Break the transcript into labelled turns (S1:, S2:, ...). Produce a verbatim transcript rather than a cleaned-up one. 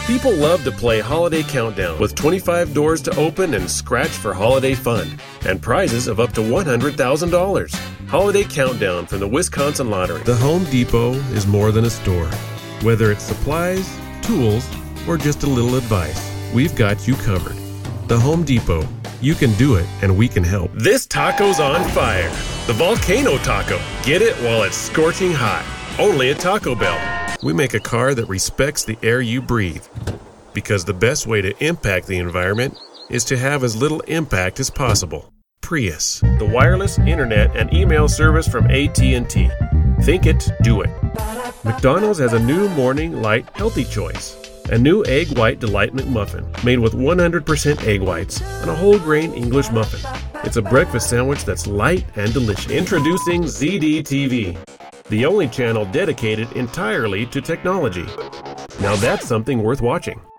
S1: People love to play Holiday Countdown with twenty-five doors to open and scratch for holiday fun and prizes of up to one hundred thousand dollars. Holiday Countdown from the Wisconsin Lottery. The Home Depot is more than a store. Whether it's supplies, tools, or just a little advice, we've got you covered. The Home Depot. You can do it, and we can help. This taco's on fire. The Volcano Taco. Get it while it's scorching hot. Only at Taco Bell. We make a car that respects the air you breathe. Because the best way to impact the environment is to have as little impact as possible. Prius. The wireless, internet, and email service from A T and T. Think it, do it. McDonald's has a new morning light healthy choice. A new egg white delight McMuffin made with one hundred percent egg whites and a whole grain English muffin. It's a breakfast sandwich that's light and delicious. Introducing Z D T V, the only channel dedicated entirely to technology. Now that's something worth watching.